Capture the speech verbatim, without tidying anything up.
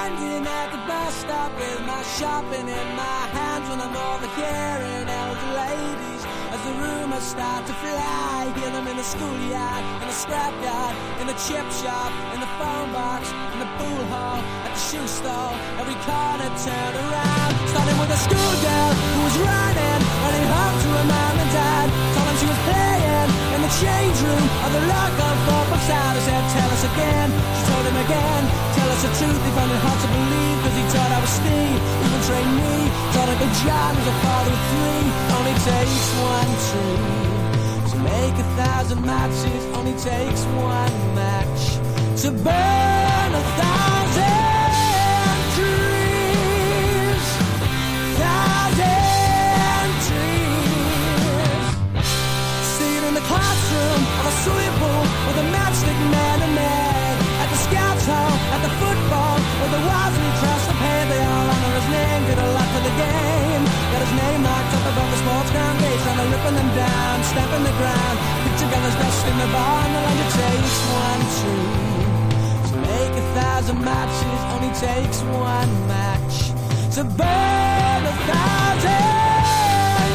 standing at the bus stop with my shopping in my hands when I'm overhearing elder ladies as the rumors start to fly. Hear them in the schoolyard, in the scrapyard, in the chip shop, in the phone box, in the pool hall, at the shoe store. Every corner turned around, starting with a schoolgirl who was running, running home to her mom and dad. Told them she was playing in the change room of the local football side. I said, tell us again. She told him again, tell us the truth. He found it hard to believe, cause he thought I was Steve. Even trained me, thought Uncle John was a father of three. Only takes one tree to make a thousand matches. Only takes one match to burn a thousand trees. Thousand trees. See it in the classroom of a swimming pool with a matchstick man and man. At the scouts hall, at the football, with the walls we cross the pay. They all honor his name, get a lot for the game. Got his name marked up above the sports ground gates, and they're ripping them down, stamping the ground. Picture gunner's best in the bar, and the lunch it takes one tree to make a thousand matches. Only takes one match to burn a thousand.